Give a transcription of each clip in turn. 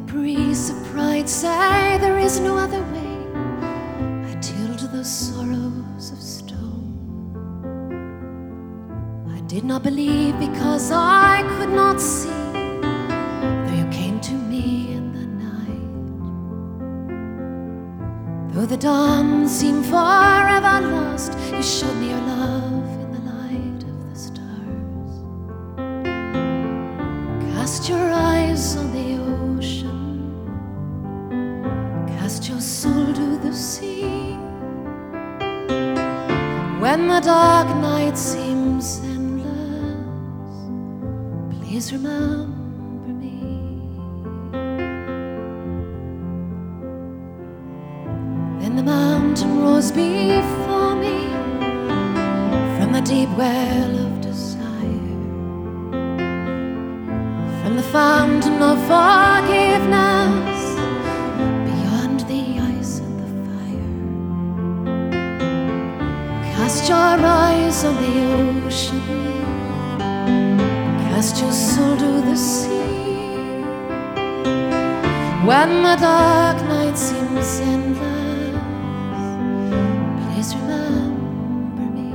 breeze of pride say there is no other way, I tilled those sorrows of stone. I did not believe because I could not see, though you came to me in the night. Though the dawn seemed forever lost, you showed me your love in the light of the stars. Cast your eyes on the ocean, cast your soul to the sea. When the dark night seems endless, please remember me. Then the mountain rose before me from the deep well of desire, from the fountain of forgiveness, beyond the ice and the fire. Cast your eyes on the ocean, cast your soul to the sea. When the dark night seems endless, please remember me.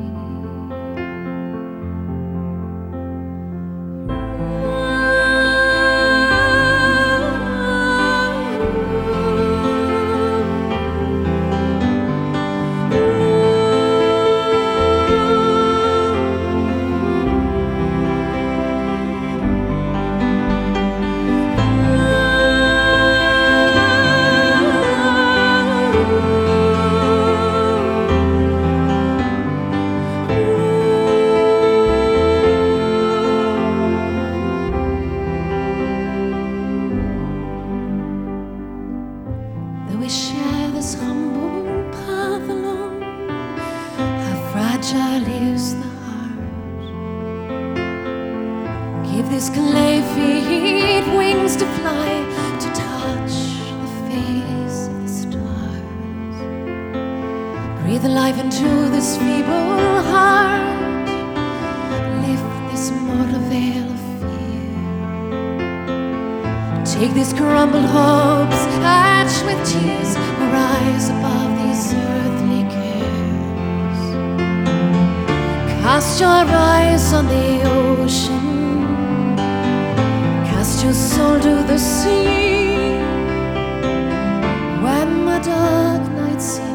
We share this humble path alone, how fragile is the heart. Give this clay feet wings to fly, to touch the face of the stars. Breathe life into this feeble heart, lift this mortal veil of fear. Take these crumbled hopes, hatched with tears, rise above these earthly cares. Cast your eyes on the ocean, cast your soul to the sea. When the dark night seems